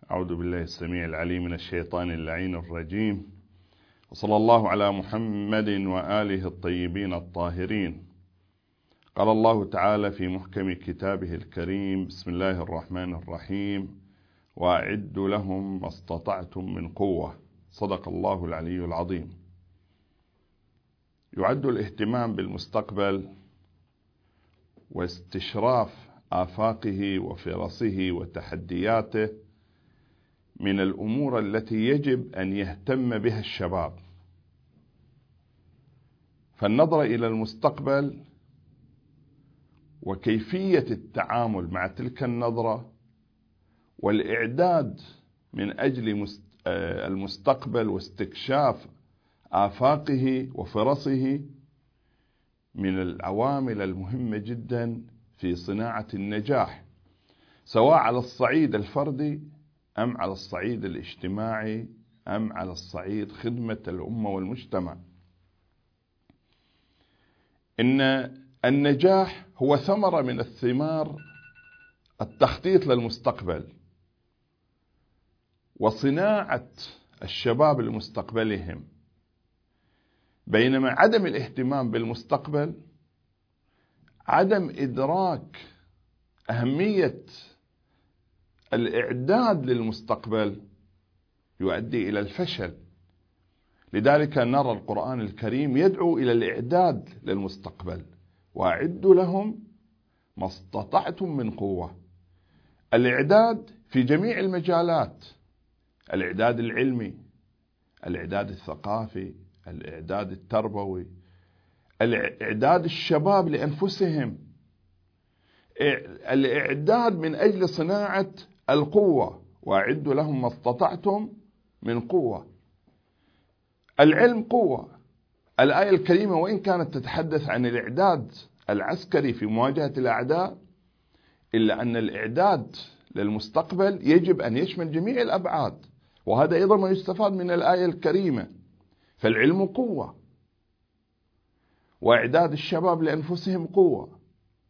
أعوذ بالله السميع العليم من الشيطان اللعين الرجيم، وصلى الله على محمد وآله الطيبين الطاهرين. قال الله تعالى في محكم كتابه الكريم: بسم الله الرحمن الرحيم، وأعدوا لهم ما استطعتم من قوة. صدق الله العلي العظيم. يعد الاهتمام بالمستقبل واستشراف آفاقه وفرصه وتحدياته من الأمور التي يجب أن يهتم بها الشباب. فالنظر إلى المستقبل وكيفية التعامل مع تلك النظرة والإعداد من أجل المستقبل واستكشاف آفاقه وفرصه من العوامل المهمة جدا في صناعة النجاح، سواء على الصعيد الفردي أم على الصعيد الاجتماعي أم على الصعيد خدمة الأمة والمجتمع. إن النجاح هو ثمرة من الثمار التخطيط للمستقبل وصناعة الشباب لمستقبلهم، بينما عدم الاهتمام بالمستقبل، عدم إدراك أهمية الإعداد للمستقبل يؤدي إلى الفشل. لذلك نرى القرآن الكريم يدعو إلى الإعداد للمستقبل: وأعدوا لهم ما استطعتم من قوة. الإعداد في جميع المجالات: الإعداد العلمي، الإعداد الثقافي، الإعداد التربوي، الإعداد الشباب لأنفسهم، الإعداد من أجل صناعة القوة. وأعدوا لهم ما استطعتم من قوة. العلم قوة. الآية الكريمة وإن كانت تتحدث عن الإعداد العسكري في مواجهة الأعداء، إلا أن الإعداد للمستقبل يجب أن يشمل جميع الأبعاد، وهذا أيضا ما يستفاد من الآية الكريمة. فالعلم قوة، وإعداد الشباب لأنفسهم قوة،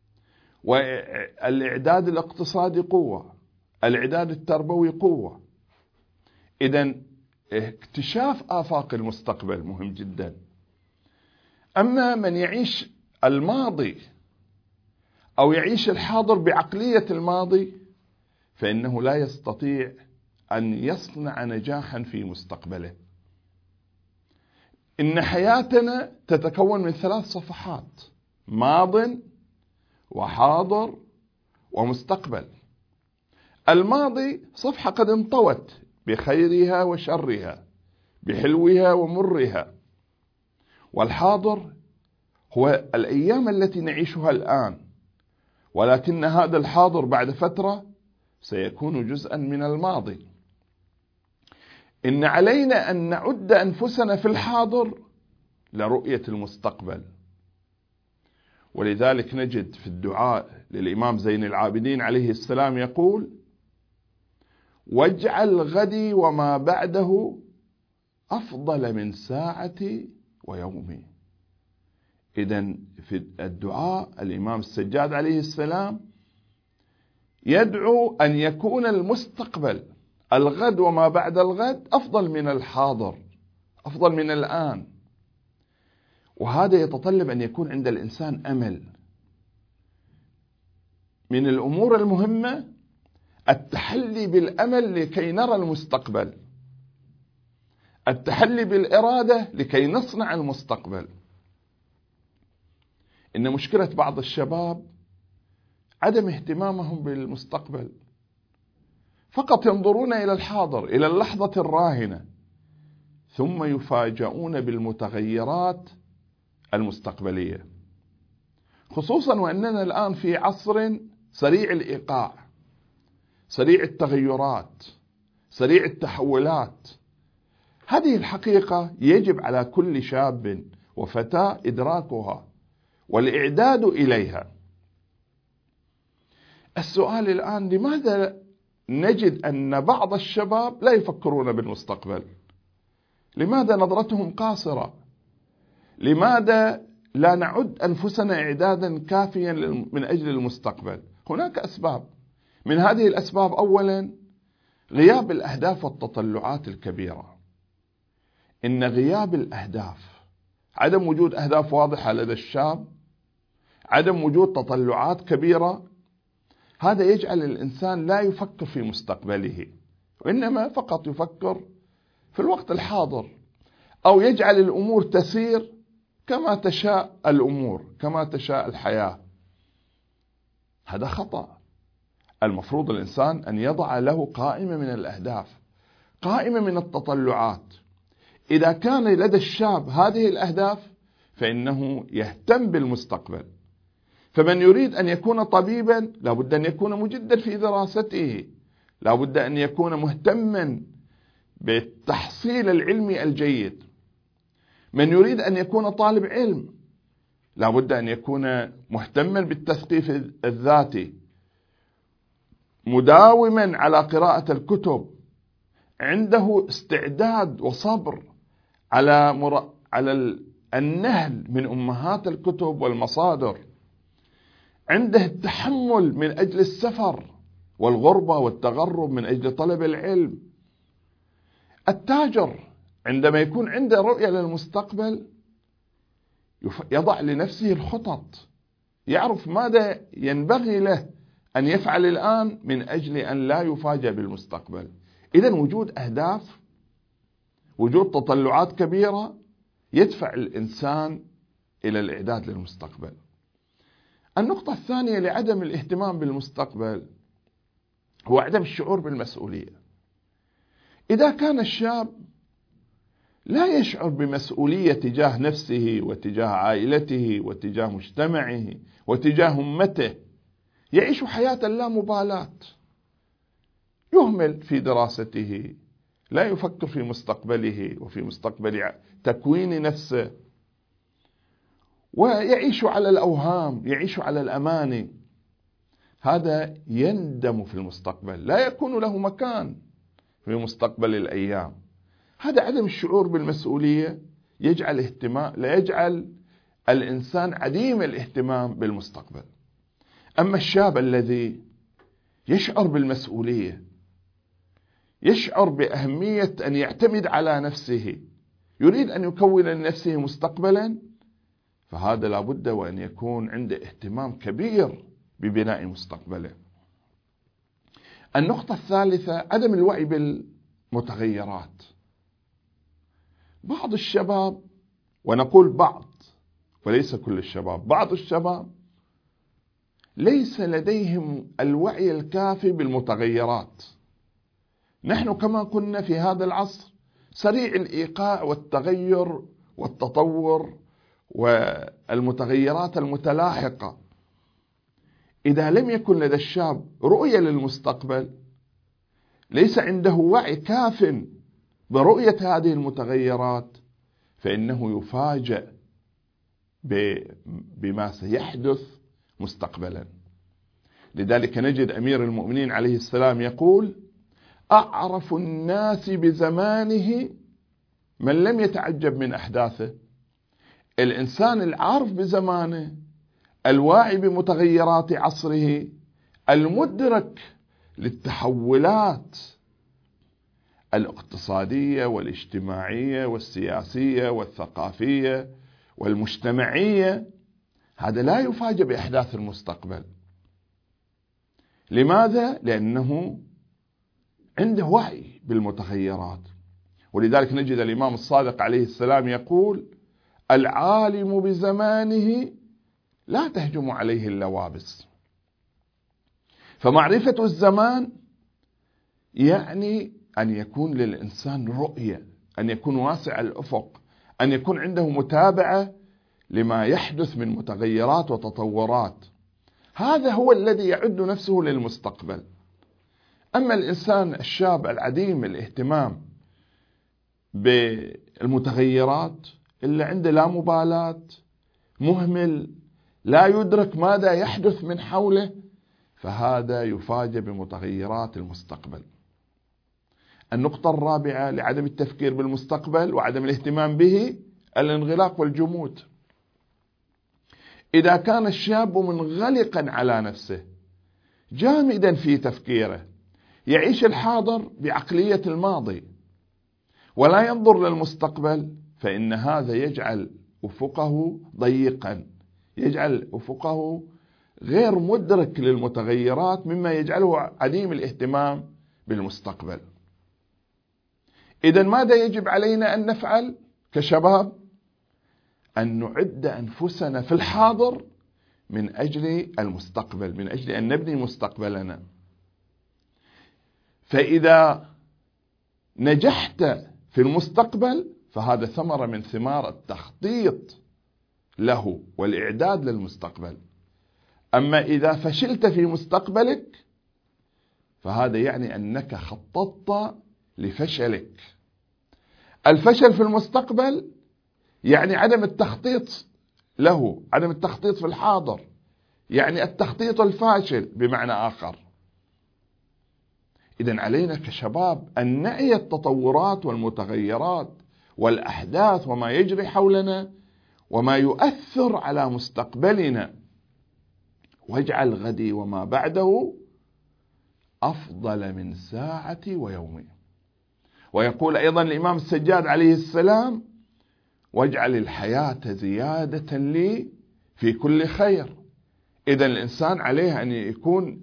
والإعداد الاقتصادي قوة، الإعداد التربوي قوة. إذن اكتشاف آفاق المستقبل مهم جدا. أما من يعيش الماضي أو يعيش الحاضر بعقلية الماضي، فإنه لا يستطيع أن يصنع نجاحا في مستقبله. إن حياتنا تتكون من 3 صفحات: ماض وحاضر ومستقبل. الماضي صفحة قد انطوت بخيرها وشرها، بحلوها ومرها. والحاضر هو الأيام التي نعيشها الآن، ولكن هذا الحاضر بعد فترة سيكون جزءا من الماضي. إن علينا أن نعد أنفسنا في الحاضر لرؤية المستقبل. ولذلك نجد في الدعاء للإمام زين العابدين عليه السلام يقول: واجعل غدي وما بعده أفضل من ساعتي ويومي. إذن في الدعاء الإمام السجاد عليه السلام يدعو أن يكون المستقبل، الغد وما بعد الغد، أفضل من الحاضر، أفضل من الآن. وهذا يتطلب أن يكون عند الإنسان أمل. من الأمور المهمة التحلي بالأمل لكي نرى المستقبل، التحلي بالإرادة لكي نصنع المستقبل. إن مشكلة بعض الشباب عدم اهتمامهم بالمستقبل، فقط ينظرون إلى الحاضر، إلى اللحظة الراهنة، ثم يفاجؤون بالمتغيرات المستقبلية، خصوصا وأننا الآن في عصر سريع الإيقاع، سريع التغيرات، سريع التحولات. هذه الحقيقة يجب على كل شاب وفتاة إدراكها والإعداد إليها. السؤال الآن: لماذا نجد أن بعض الشباب لا يفكرون بالمستقبل؟ لماذا نظرتهم قاصرة؟ لماذا لا نعد أنفسنا إعدادا كافيا من أجل المستقبل؟ هناك أسباب. من هذه الأسباب: أولا، غياب الأهداف والتطلعات الكبيرة. إن غياب الأهداف، عدم وجود أهداف واضحة لدى الشاب، عدم وجود تطلعات كبيرة، هذا يجعل الإنسان لا يفكر في مستقبله، وإنما فقط يفكر في الوقت الحاضر، أو يجعل الأمور تسير كما تشاء الأمور، كما تشاء الحياة. هذا خطأ. المفروض الإنسان أن يضع له قائمة من الأهداف، قائمة من التطلعات. إذا كان لدى الشاب هذه الأهداف فإنه يهتم بالمستقبل. فمن يريد أن يكون طبيبا لابد أن يكون مجدا في دراسته، لابد أن يكون مهتما بالتحصيل العلمي الجيد. من يريد أن يكون طالب علم لابد أن يكون مهتما بالتثقيف الذاتي، مداوما على قراءة الكتب، عنده استعداد وصبر على النهل من أمهات الكتب والمصادر، عنده التحمل من أجل السفر والغربة والتغرب من أجل طلب العلم. التاجر عندما يكون عنده رؤية للمستقبل يضع لنفسه الخطط، يعرف ماذا ينبغي له أن يفعل الآن من أجل أن لا يفاجأ بالمستقبل. إذن وجود أهداف، وجود تطلعات كبيرة يدفع الإنسان إلى الإعداد للمستقبل. النقطة الثانية لعدم الاهتمام بالمستقبل هو عدم الشعور بالمسؤولية. إذا كان الشاب لا يشعر بمسؤولية تجاه نفسه وتجاه عائلته وتجاه مجتمعه وتجاه أمته، يعيش حياة لا مبالاة، يهمل في دراسته، لا يفكر في مستقبله وفي مستقبل تكوين نفسه، ويعيش على الأوهام، يعيش على الأماني. هذا يندم في المستقبل، لا يكون له مكان في مستقبل الأيام. هذا عدم الشعور بالمسؤولية لا يجعل الإنسان عديم الاهتمام بالمستقبل. أما الشاب الذي يشعر بالمسؤولية، يشعر بأهمية أن يعتمد على نفسه، يريد أن يكون لنفسه مستقبلا، فهذا لابد وأن يكون عنده اهتمام كبير ببناء مستقبله. النقطة الثالثة عدم الوعي بالمتغيرات. بعض الشباب، ونقول بعض وليس كل الشباب، بعض الشباب ليس لديهم الوعي الكافي بالمتغيرات. نحن كما كنا في هذا العصر سريع الإيقاع والتغير والتطور والمتغيرات المتلاحقة. إذا لم يكن لدى الشاب رؤية للمستقبل، ليس عنده وعي كاف برؤية هذه المتغيرات، فإنه يفاجأ بما سيحدث مستقبلا. لذلك نجد أمير المؤمنين عليه السلام يقول: أعرف الناس بزمانه من لم يتعجب من أحداثه. الإنسان العارف بزمانه، الواعي بمتغيرات عصره، المدرك للتحولات الاقتصادية والاجتماعية والسياسية والثقافية والمجتمعية، هذا لا يفاجأ بأحداث المستقبل. لماذا؟ لأنه عنده وعي بالمتغيرات. ولذلك نجد الإمام الصادق عليه السلام يقول: العالم بزمانه لا تهجم عليه اللوابس. فمعرفة الزمان يعني أن يكون للإنسان رؤية، أن يكون واسع الأفق، أن يكون عنده متابعة لما يحدث من متغيرات وتطورات. هذا هو الذي يعد نفسه للمستقبل. أما الإنسان الشاب العديم الاهتمام بالمتغيرات، اللي عنده لا مبالاة، مهمل، لا يدرك ماذا يحدث من حوله، فهذا يفاجأ بمتغيرات المستقبل. النقطة الرابعة لعدم التفكير بالمستقبل وعدم الاهتمام به: الانغلاق والجمود. إذا كان الشاب منغلقا على نفسه، جامدا في تفكيره، يعيش الحاضر بعقلية الماضي ولا ينظر للمستقبل، فإن هذا يجعل أفقه ضيقا، يجعل أفقه غير مدرك للمتغيرات، مما يجعله عديم الاهتمام بالمستقبل. إذن ماذا يجب علينا أن نفعل كشباب؟ أن نعد أنفسنا في الحاضر من أجل المستقبل، من أجل أن نبني مستقبلنا. فإذا نجحت في المستقبل فهذا ثمرة من ثمار التخطيط له والإعداد للمستقبل. أما إذا فشلت في مستقبلك فهذا يعني أنك خططت لفشلك. الفشل في المستقبل يعني عدم التخطيط له، عدم التخطيط في الحاضر، يعني التخطيط الفاشل بمعنى آخر. إذن علينا كشباب أن نعي التطورات والمتغيرات والأحداث وما يجري حولنا وما يؤثر على مستقبلنا، واجعل غدي وما بعده أفضل من ساعتي ويومي. ويقول أيضا الإمام السجاد عليه السلام: واجعل الحياة زيادة لي في كل خير. إذن الإنسان عليه أن يكون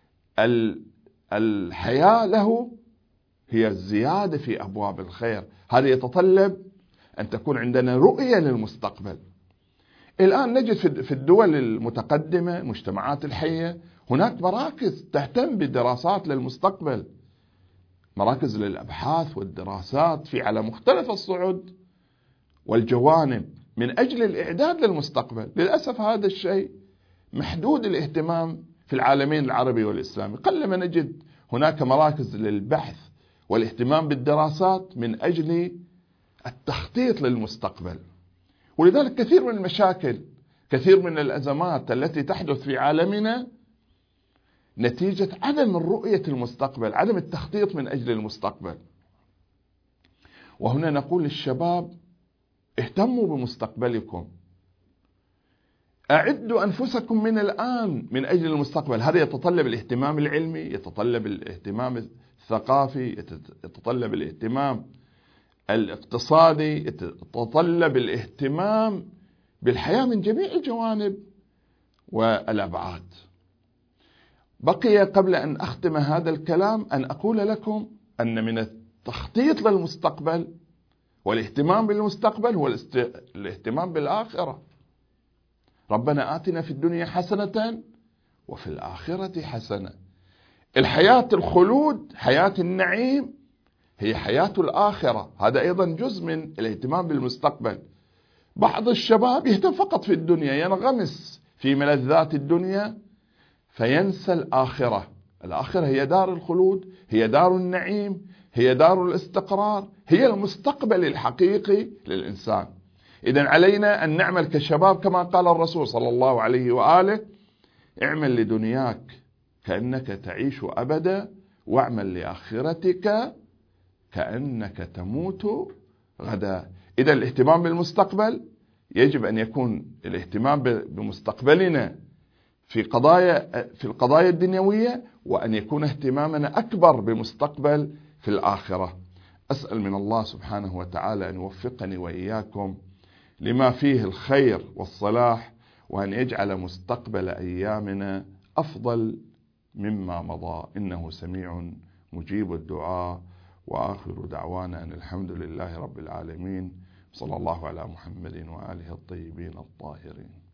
الحياة له هي الزيادة في أبواب الخير. هذا يتطلب أن تكون عندنا رؤية للمستقبل. الآن نجد في الدول المتقدمة، المجتمعات الحية، هناك مراكز تهتم بالدراسات للمستقبل، مراكز للأبحاث والدراسات على مختلف الصعد والجوانب من أجل الإعداد للمستقبل. للأسف هذا الشيء محدود الاهتمام في العالمين العربي والإسلامي. قلما نجد هناك مراكز للبحث والاهتمام بالدراسات من أجل التخطيط للمستقبل. ولذلك كثير من المشاكل، كثير من الأزمات التي تحدث في عالمنا نتيجة عدم الرؤية المستقبل، عدم التخطيط من أجل المستقبل. وهنا نقول للشباب: اهتموا بمستقبلكم، أعدوا أنفسكم من الآن من أجل المستقبل. هذا يتطلب الاهتمام العلمي، يتطلب الاهتمام الثقافي، يتطلب الاهتمام الاقتصادي، يتطلب الاهتمام بالحياة من جميع الجوانب والأبعاد. بقي قبل أن أختم هذا الكلام أن أقول لكم أن من التخطيط للمستقبل والاهتمام بالمستقبل هو الاهتمام بالآخرة. ربنا آتنا في الدنيا حسنة وفي الآخرة حسنة. الحياة الخلود، حياة النعيم، هي حياة الآخرة. هذا أيضا جزء من الاهتمام بالمستقبل. بعض الشباب يهتم فقط في الدنيا، ينغمس في ملذات الدنيا فينسى الآخرة. الآخرة هي دار الخلود، هي دار النعيم، هي دار الاستقرار، هي المستقبل الحقيقي للإنسان. إذن علينا أن نعمل كشباب كما قال الرسول صلى الله عليه وآله: اعمل لدنياك كأنك تعيش أبدا، واعمل لآخرتك كأنك تموت غدا. إذا الاهتمام بالمستقبل يجب أن يكون الاهتمام بمستقبلنا في القضايا الدنيوية، وأن يكون اهتمامنا أكبر بمستقبل في الآخرة. أسأل من الله سبحانه وتعالى أن يوفقني وإياكم لما فيه الخير والصلاح، وأن يجعل مستقبل أيامنا أفضل مما مضى، إنه سميع مجيب الدعاء. وآخر دعوانا أن الحمد لله رب العالمين، صلى الله على محمد وآله الطيبين الطاهرين.